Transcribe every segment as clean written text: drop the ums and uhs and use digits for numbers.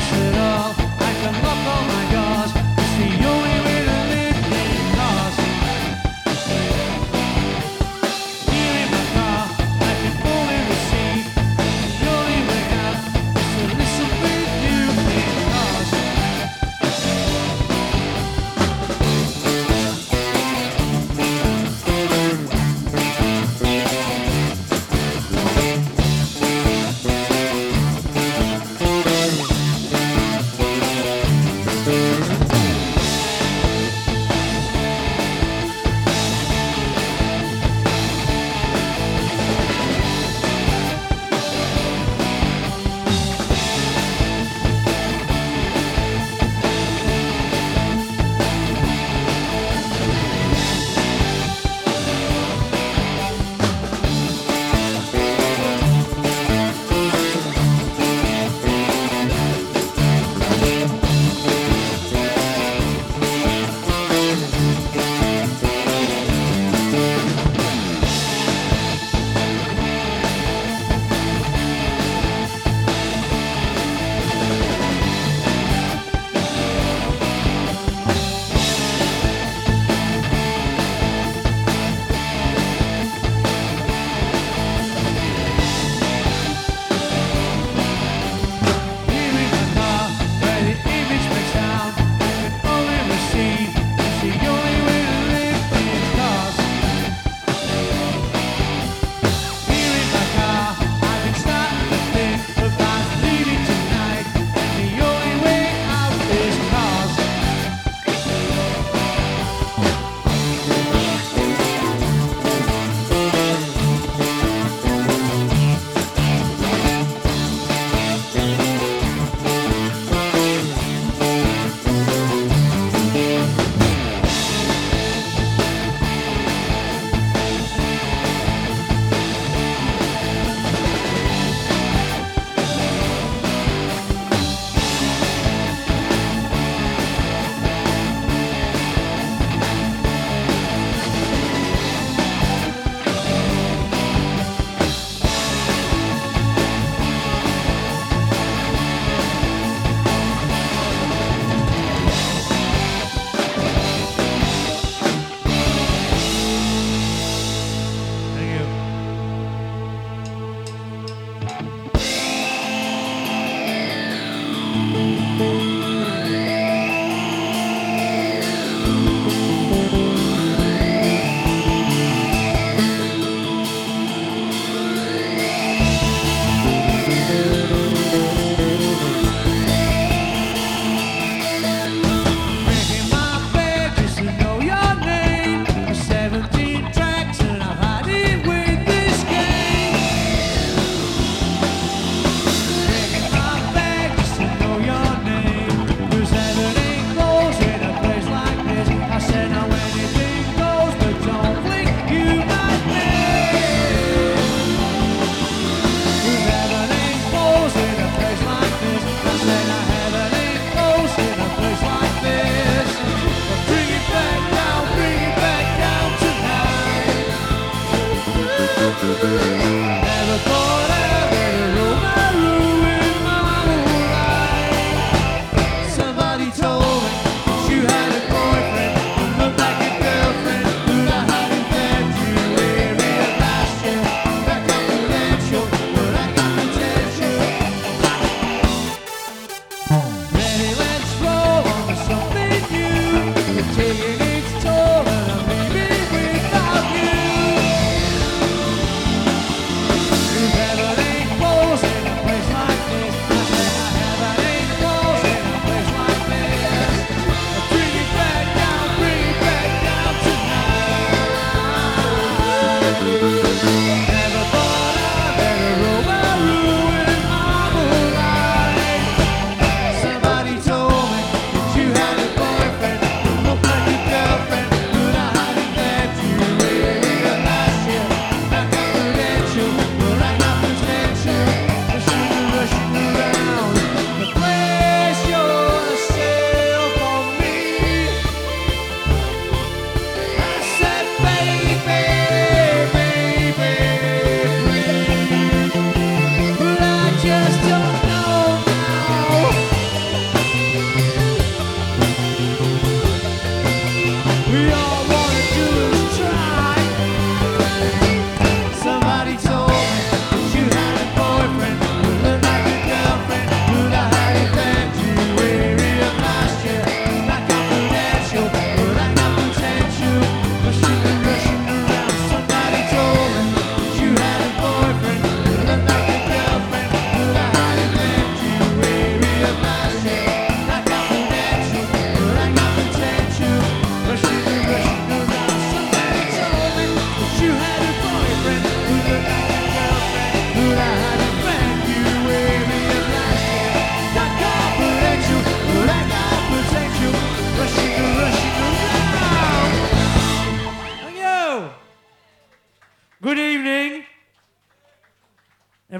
Your name.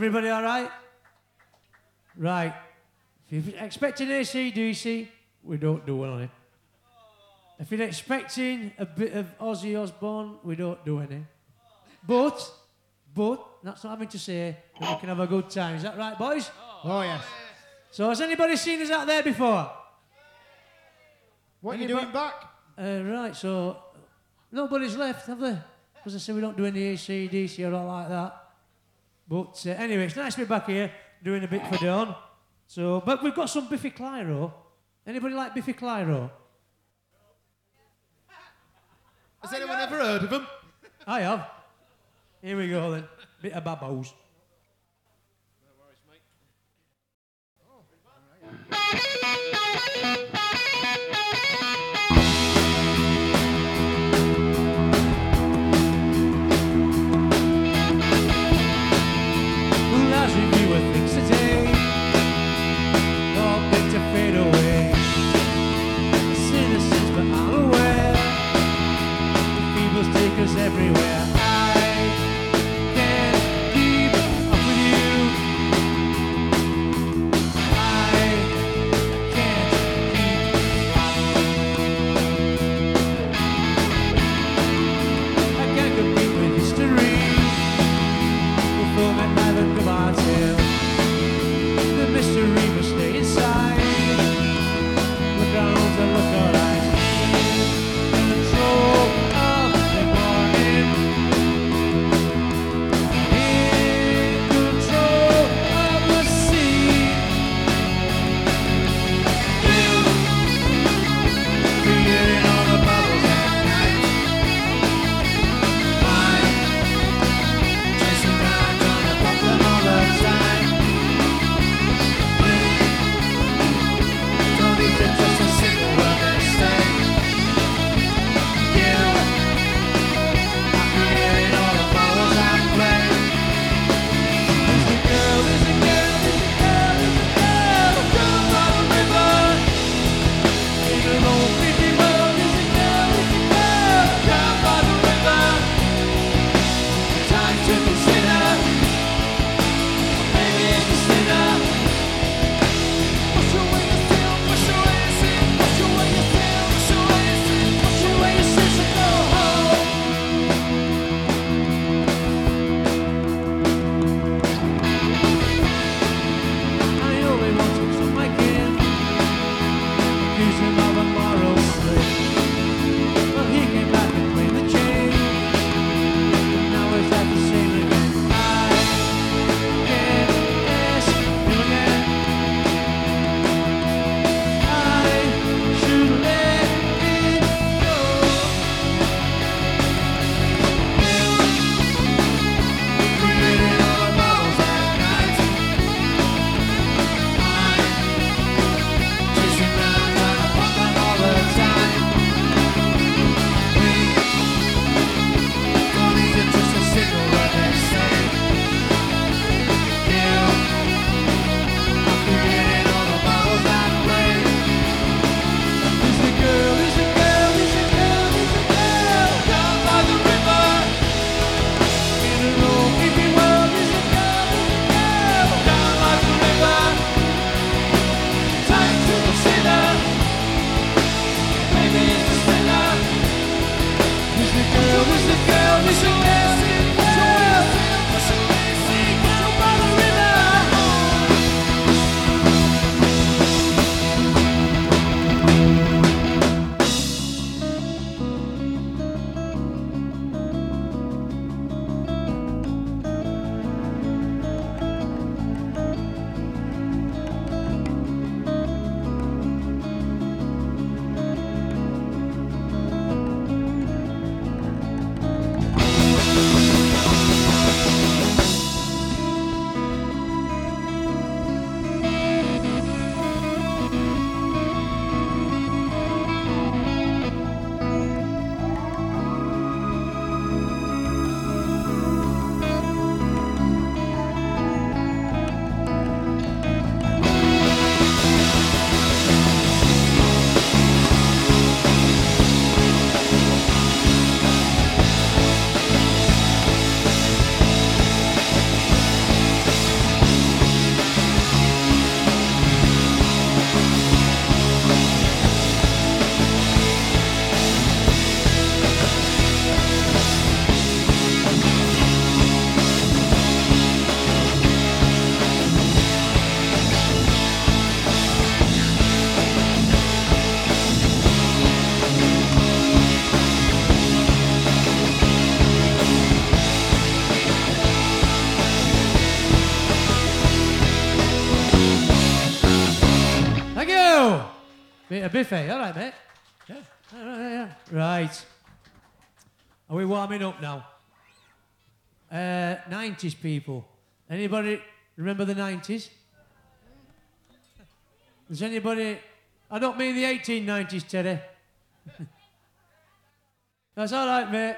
Everybody all right? Right. If you're expecting AC/DC, we don't do any. If you're expecting a bit of Ozzy Osbourne, we don't do any. But, that's not having to say that we can have a good time. Is that right, boys? Oh, yes. So has anybody seen us out there before? What are you doing back? Right, so nobody's left, have they? Because I say we don't do any AC/DC or all like that. But anyway, it's nice to be back here doing a bit for Dawn. So, but we've got some Biffy Clyro. Anybody like Biffy Clyro? Has anyone ever heard of them? I have. Here we go then. Bit of babos. As we view things today, all meant to fade away. Citizens, but I'm aware the feebles take us everywhere. I can't leave Bit of biffy, all right, mate. Yeah. All right, yeah. Right. Are we warming up now? 90s people. Anybody remember the 90s? Does anybody... I don't mean the 1890s, Teddy. That's all right, mate.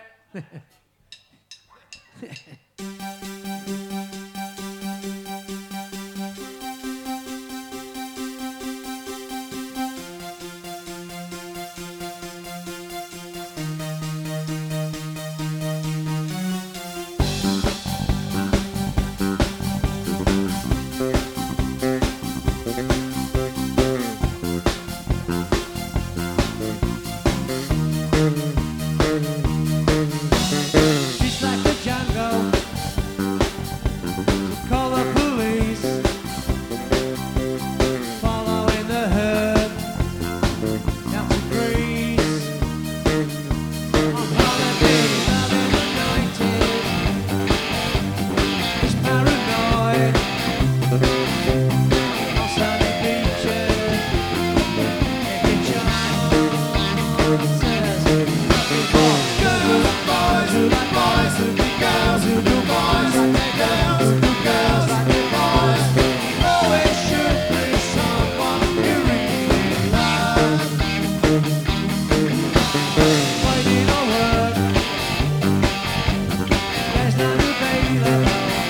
Just like the jungle, call the police, following the herd down to Greece. On holiday, loving the 90s, it's paranoid. On sunny beaches, making chances. Girls, boys who like boys, who be girls, who do boys like their girls, who do girls like their boys. Always should be someone you really love. Waiting on work, there's none available.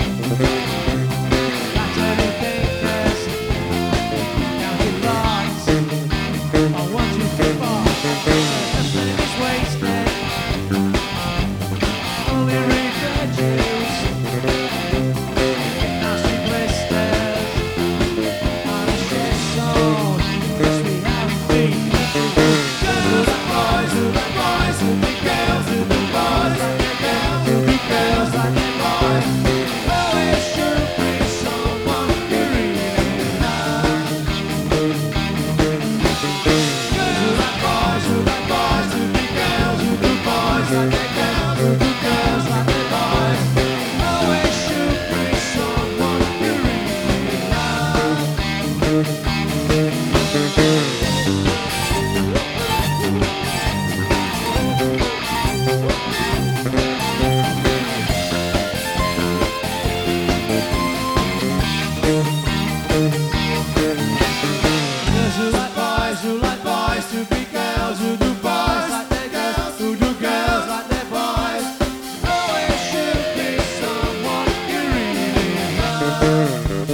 That's anything there's counting lights. I want you to fall, nothing is wasted. Only read the juice. Nasty blisters on a shit zone. Yes, we have been. Girls like boys, who like boys, who be girls, who do boys like their girls, who be girls like their boys. Always should be someone you really love. Girls who like boys, who like boys, who be girls, who do boys like their girls, who do girls like their boys. Always should be someone you really love. Girls who like boys to be girls, who do boys like their girls, who do girls like their boys. Always should be someone you really love.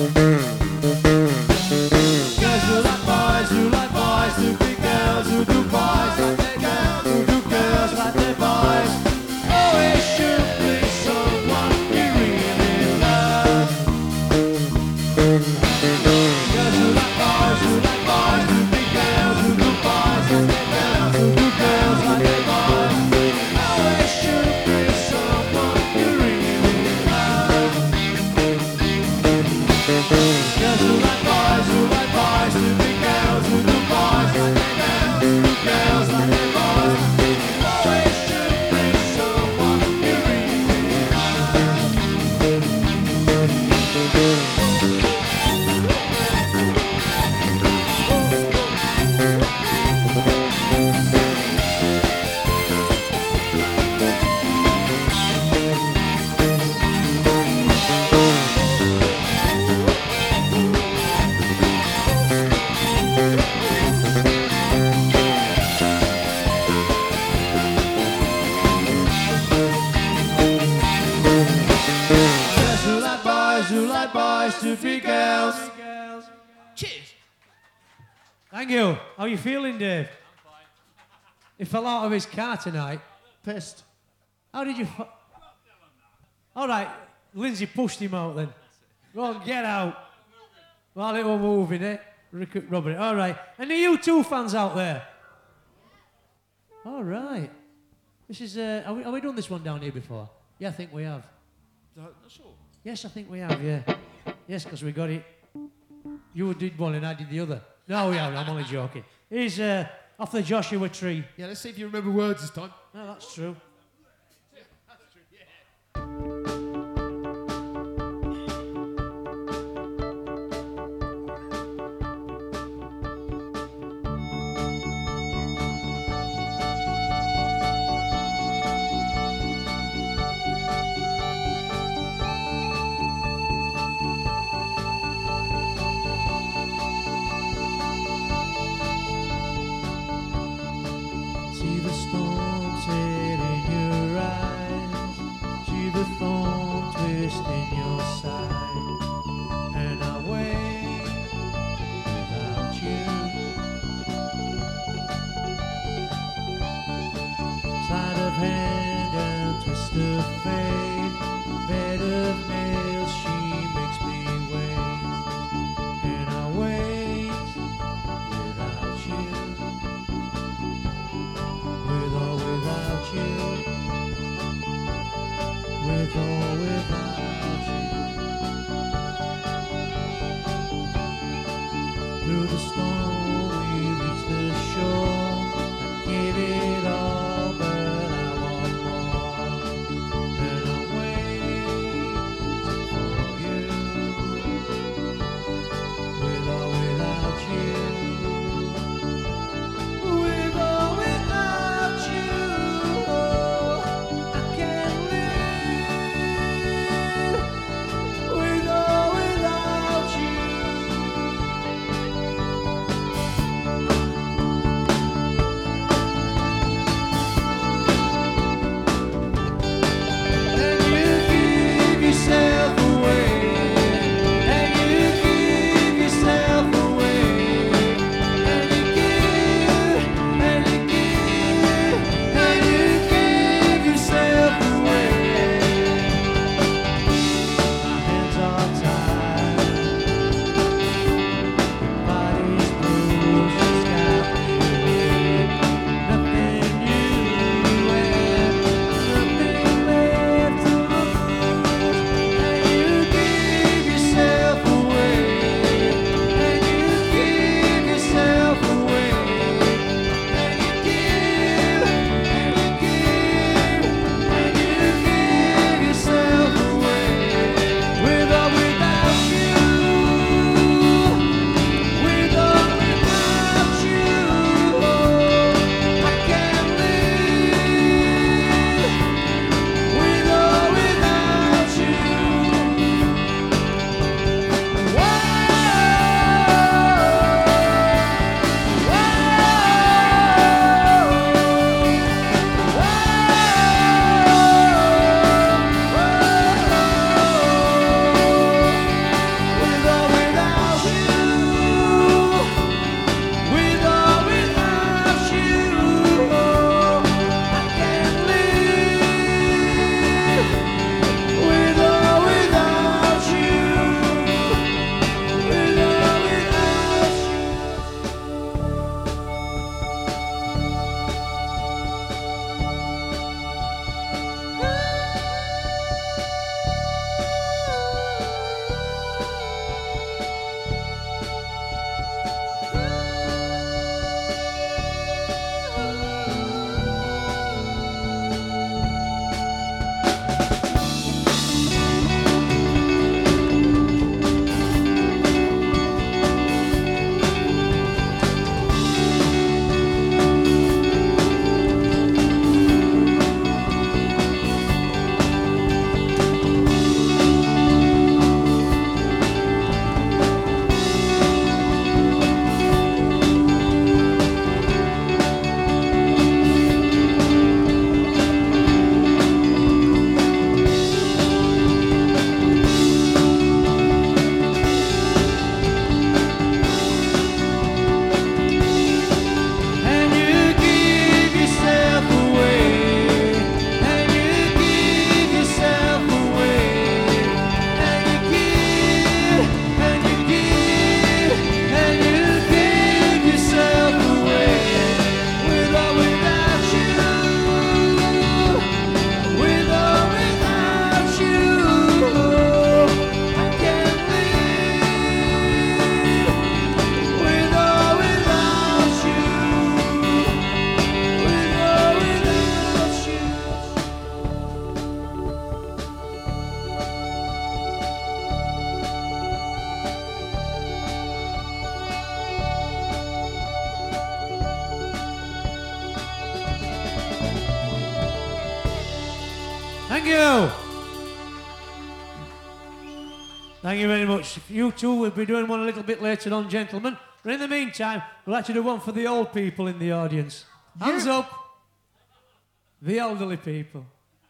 Girls who like boys to be girls, who do boys like their girls, who do girls like their boys. Always should be someone you really love. Girls who like boys to be girls, who do boys like their girls, who do girls like their boys. Always should be someone you really love. Girls who like boys to be girls, who do boys like their girls, who do girls like their boys. Always should be someone you really Girls who like boys to be girls. Cheers. Thank you. How are you feeling, Dave? I'm fine. He fell out of his car tonight. Pissed. How did you... All right, Lindsay pushed him out then. Go on, get out. While it was moving, eh? Robert. All right. And are you two fans out there? All right. This is... Have we done this one down here before? Yeah, I think we have. Not sure. Yes, I think we have, yeah. Yes, because we got it. You did one and I did the other. No, we haven't. I'm only joking. Here's off the Joshua Tree. Yeah, let's see if you remember words this time. No, that's true. hand and twist of fate. Bed of nails, she makes me wait. And I wait without you. With or without you. With or without you. Through the storm we reach the shore. I gave it all, but I want more. And I'm waiting for you. With or without you. With or without you. I can't live. With or without you. And you give yourself away. And you give yourself away. And you give, and you give, and you give yourself away. My hands are tied. Body's bruised, she's got me weak. Nothing new and nothing left to lose. And you give yourself away. And you give yourself away. And you give, and you give, and you give yourself away. With or without you. With or without you, I can't live. With or without you, with or without you. With or without you, I can't live. With or without you, with or without and you give yourself away. And you give yourself away. And you give, and you give, and you give yourself away. With or without you. With or without you, I can't live. With or without you. With or without you. Thank you. Thank you very much. You two will be doing one a little bit later on, gentlemen. But in the meantime, we'd like to do one for the old people in the audience. Hands up. The elderly people.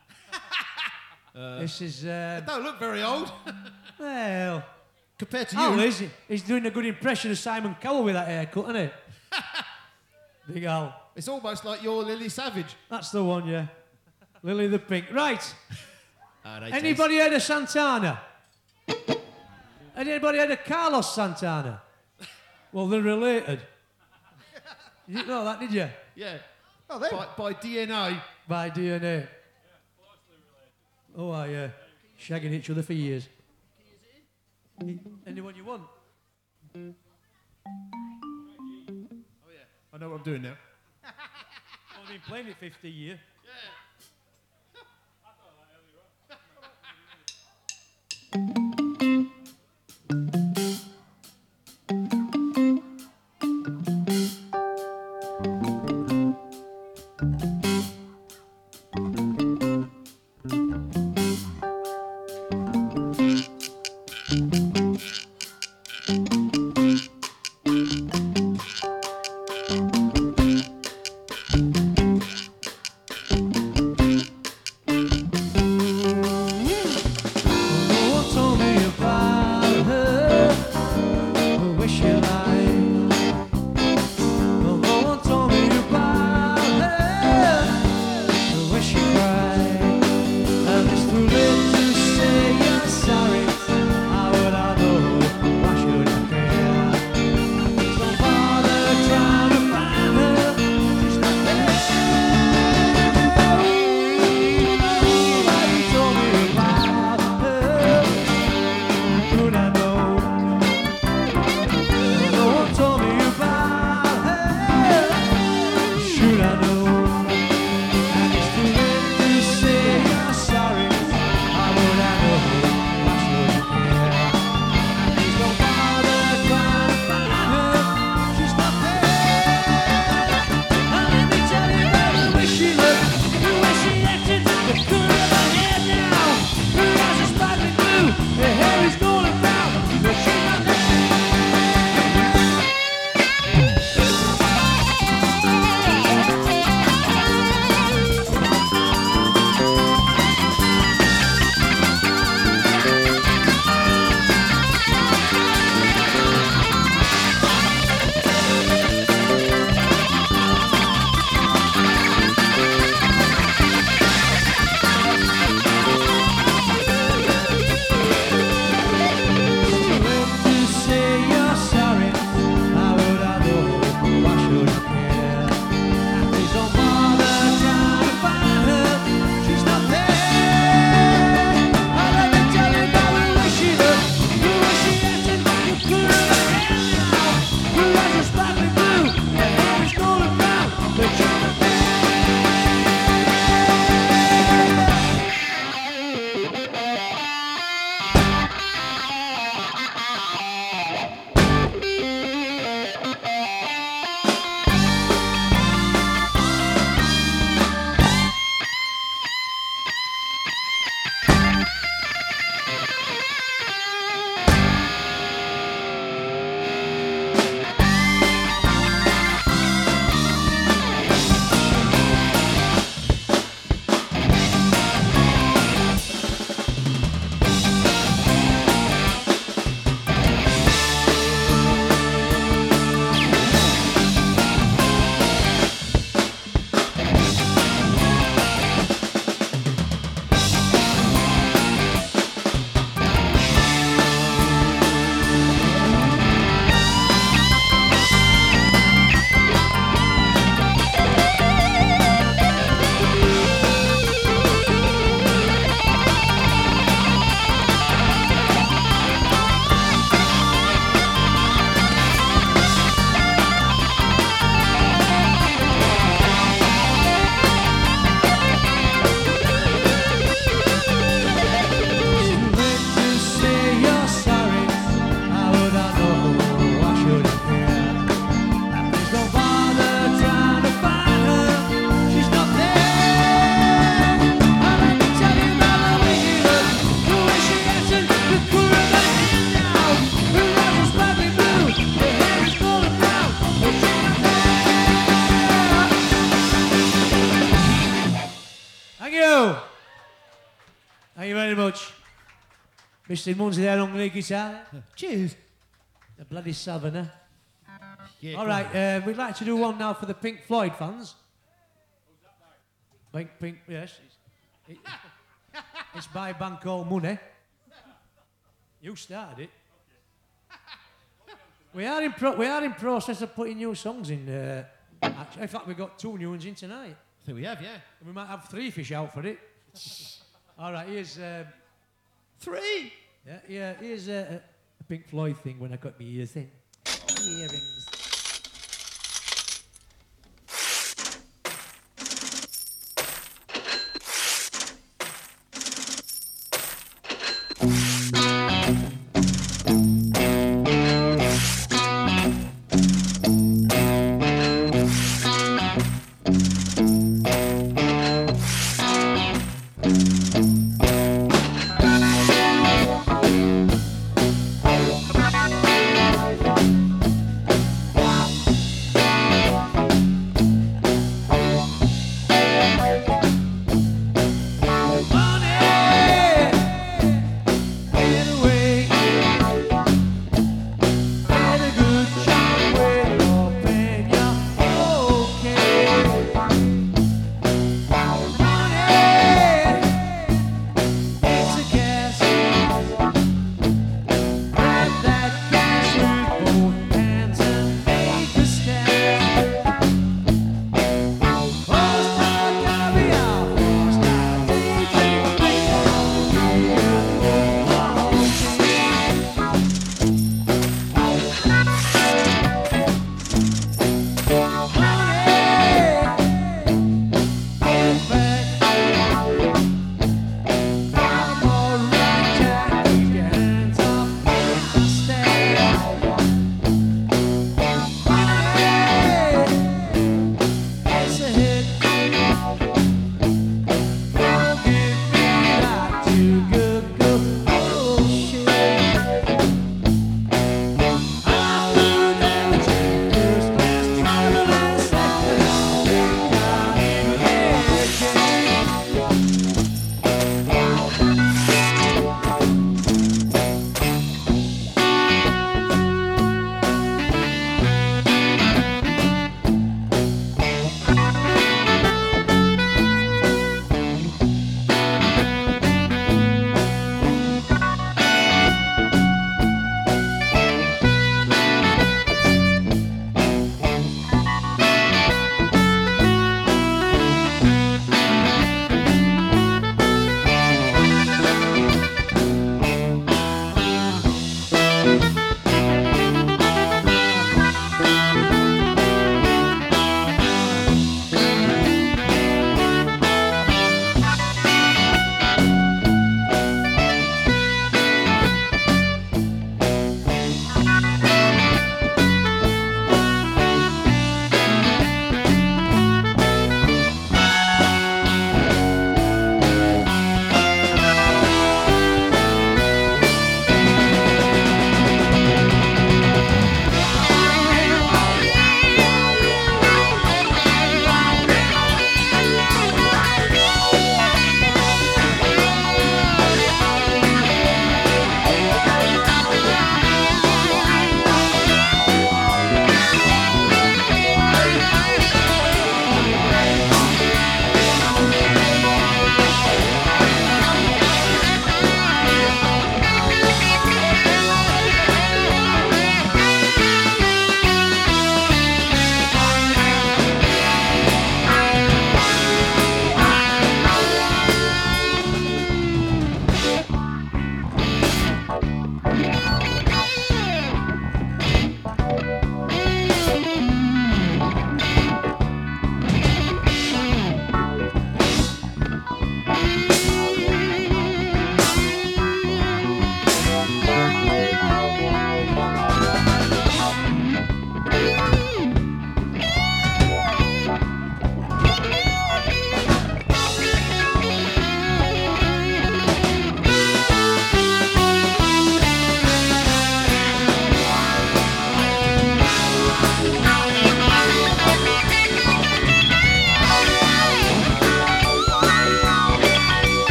This is, Don't look very old. well, Compared to how you. is he? He's doing a good impression of Simon Cowell with that haircut, isn't he? Big Al. It's almost like you're Lily Savage. That's the one, yeah. Lily the Pink. Right. They Anybody heard of Santana? Anybody heard of Carlos Santana? Well, they're related. You didn't know that, did you? Yeah. Oh, they By DNA. By DNA. Oh, yeah. Shagging each other for years. Anyone you want? Oh, yeah. I know what I'm doing now. I've been playing it 50 years. Thank you very much. Mr. Munsey there on the guitar. Cheers. The bloody Southerner. Yeah, All right, we'd like to do one now for the Pink Floyd fans. Pink, yes. It's by a band called Money. You started it. We are in process of putting new songs in. Actually, in fact, we've got 2 new ones in tonight. I think we have, yeah. And we might have 3 fish out for it. All right, here's 3. yeah. Here's a Pink Floyd thing when I got my ears in. Earrings.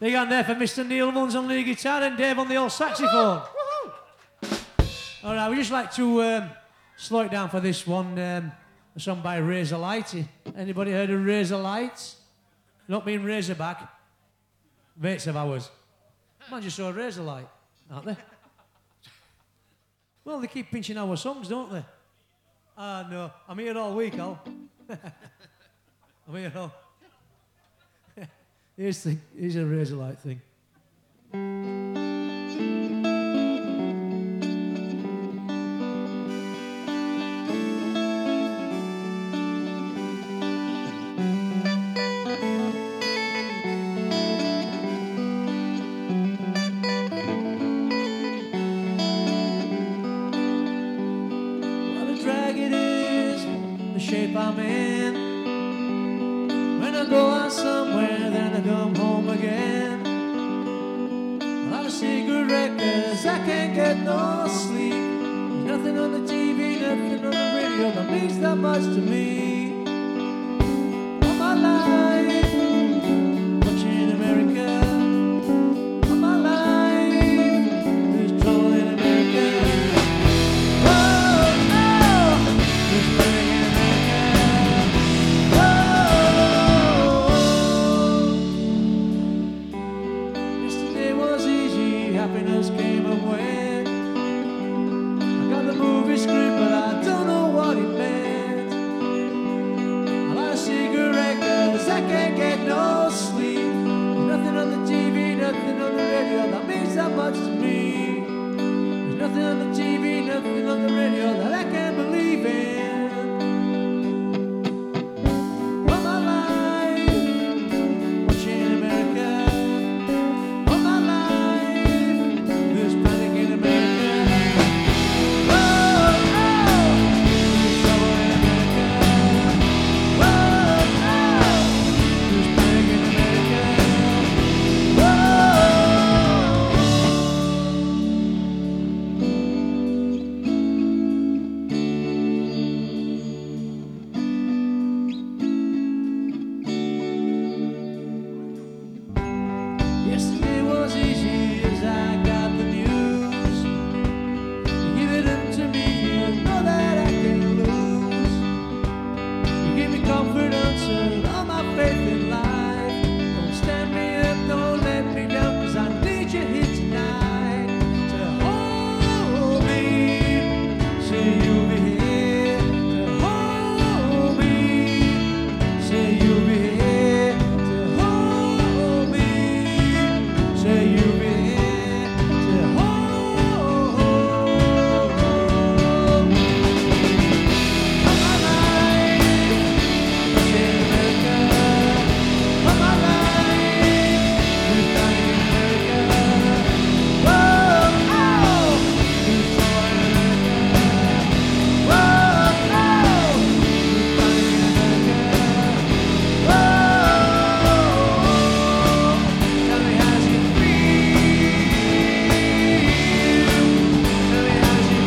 Big hand there for Mr. Neil Munns on lead guitar and Dave on the old saxophone. All right, we just like to slow it down for this one. A song by Razor Light. Anybody heard of Razor Lights? Not being Razorback. Mates of ours. Man, just saw a Razor Light, aren't they? Well, they keep pinching our songs, don't they? Ah, no. I'm here all week, Al. I'm here all... Here's a Razor Light thing. Shape I'm in. When I go out somewhere, then I come home again. I have a cigarette 'cause I can't get no sleep. There's nothing on the TV, nothing on the radio that means that much to me. All my life, watching America. All my life, there's trouble in America. Oh, oh, there's pain in happiness came and went. I got the movie script, but I don't know what it meant. I light a cigarette 'cause I can't get no sleep. There's nothing on the TV, nothing on the radio that means that much to me. There's nothing on the TV, nothing on the radio that I can't believe in. All my life, watching America. Yesterday was easy as I got the news. You give it up to me, you know that I can't lose. You give me confidence and all my faith in life. Don't stand me up, don't let me down, 'cause I need you here tonight to hold me. Say you'll be here to hold me. Say you'll be here to hold me. Say you'll be here to hold me. All my life, say America. All my life, we've done it in America. Whoa, oh, we've done it in America. Whoa, oh, we've done it in America. Whoa, tell me how's it feel? Tell me how's it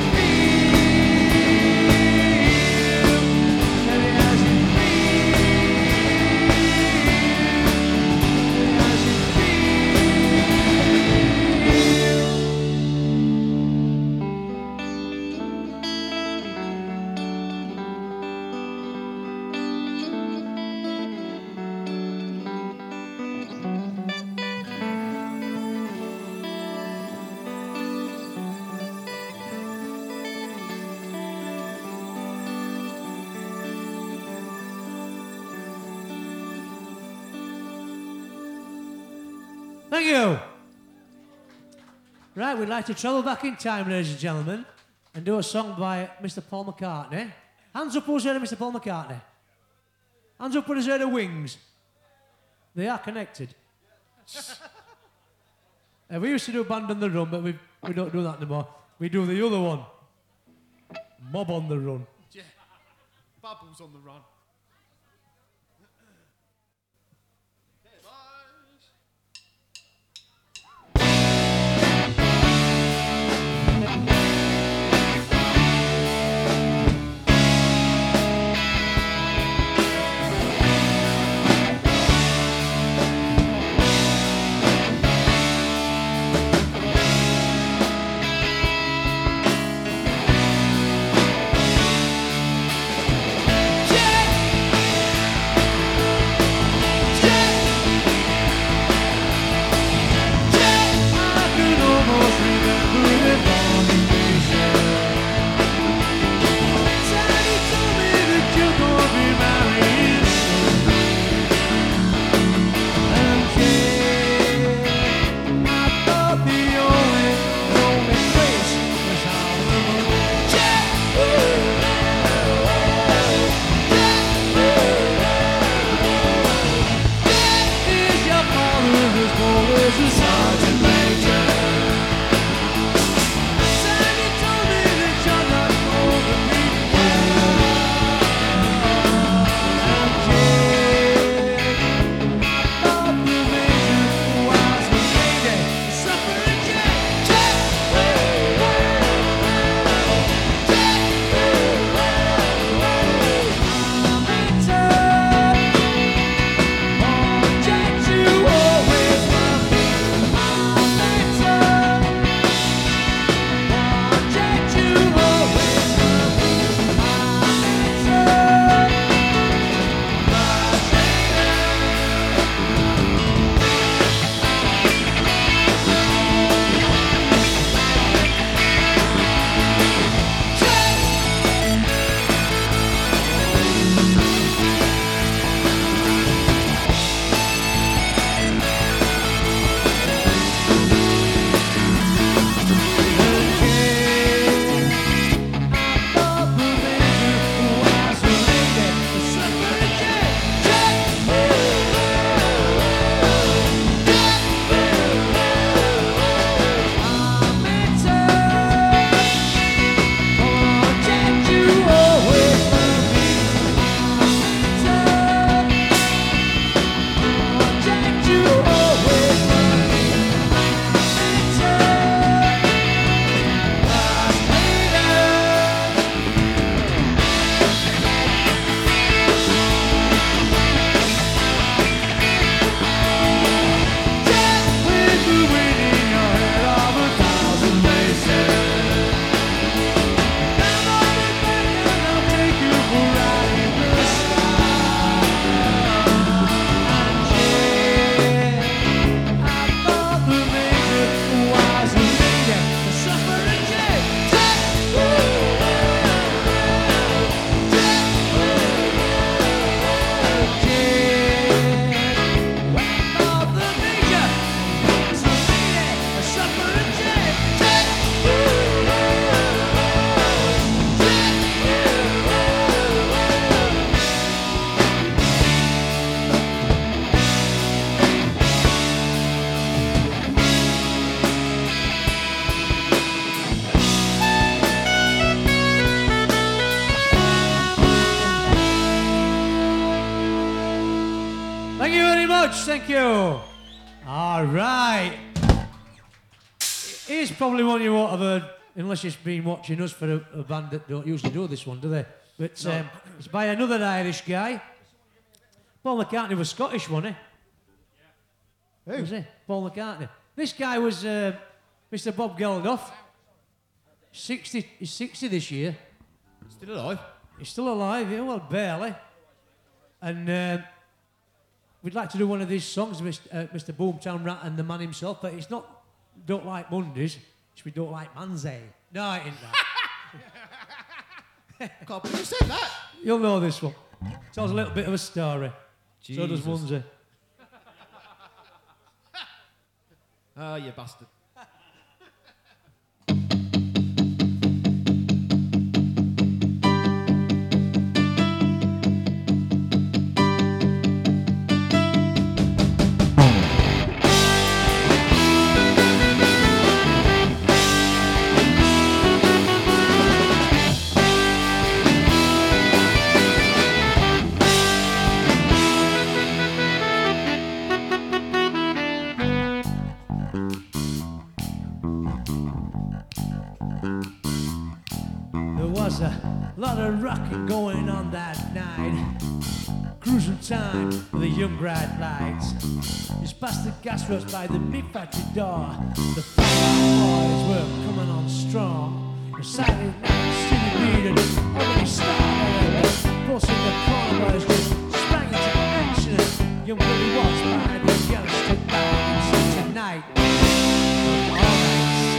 feel? Tell me how's it feel? How's it Thank you. Right, we'd like to travel back in time, ladies and gentlemen, and do a song by Mr. Paul McCartney. Hands up who's heard of Mr. Paul McCartney. Hands up who's heard of Wings. They are connected. We used to do Band on the Run, but we don't do that anymore. We do the other one. Mob on the Run. Yeah. Bubbles on the run. Okay, boys. must remember the morning vision. Daddy told me that you're gonna be married soon. And kid, I thought the only place was Hollywood. Is your father whose boy is a sergeant major? Sandy told me that you're not over me. I'm kid. I thought the major was a lady, suffering jet. Thank you very much, thank you. All right. Here's probably one you won't have heard, unless you've been watching us for a band that don't usually do this one, do they? But it's by another Irish guy. Paul McCartney was Scottish, wasn't he? Who? Was he? Paul McCartney. This guy was Mr. Bob Geldof. 60, he's 60 this year. Still alive? He's still alive, yeah, well, barely. And we'd like to do one of these songs, Mr. Boomtown Rat and the man himself, but it's not Don't Like Mondays, it's We Don't Like Manzay. No, it ain't that. Can't believe you said that. You'll know this one. Tells a little bit of a story. So does Jesus. Munzay. Oh, you bastard. Lot of rocking going on that night. Cruising time with the young bright lights. Just past the gas ropes by the meat factory door. The boys were coming on strong. The Saturday night city meeting already started. Forcing the corner boys just sprang into action. Young Billy walks by the youngster band and said tonight, all night.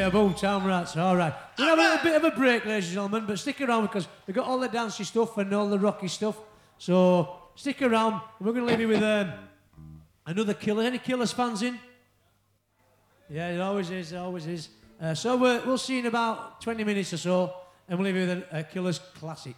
Yeah, Boomtown Rats, all right. We'll have a little bit of a break, ladies and gentlemen, but stick around because we've got all the dancey stuff and all the rocky stuff. So stick around. We're going to leave you with another Killers. Any Killers fans in? Yeah, it always is, it always is. So we'll see you in about 20 minutes or so, and we'll leave you with a Killers classic.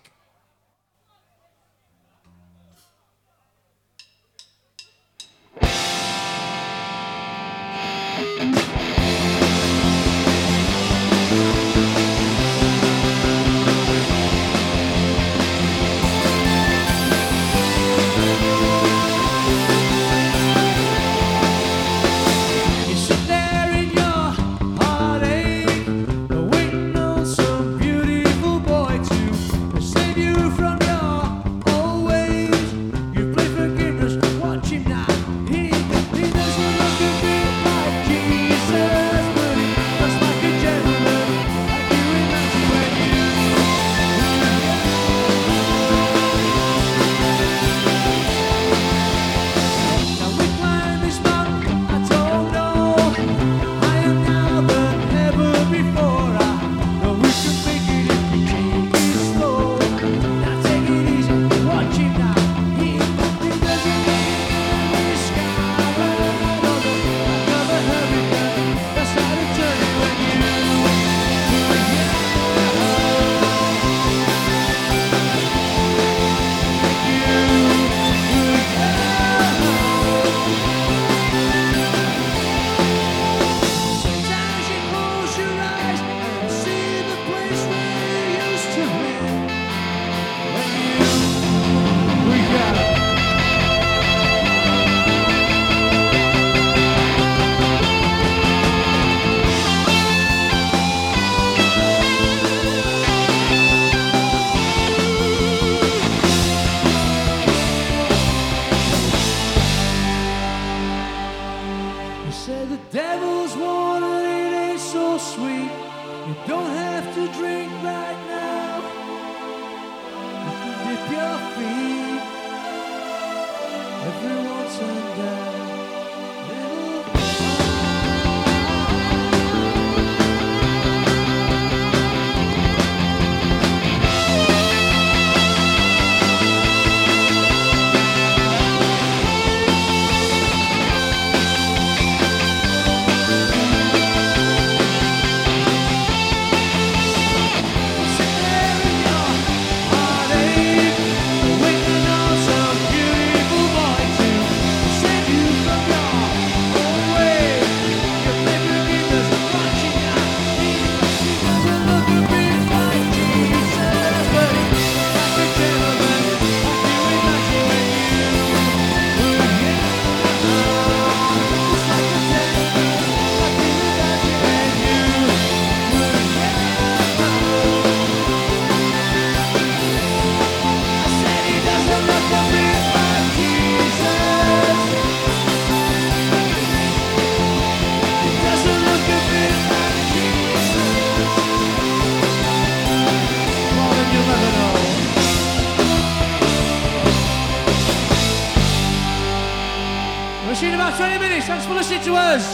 See you in about 20 minutes. Thanks for listening to us.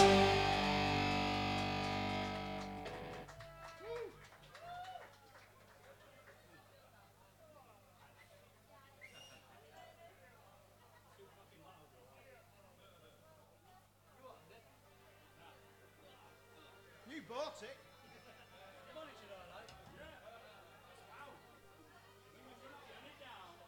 You bought it.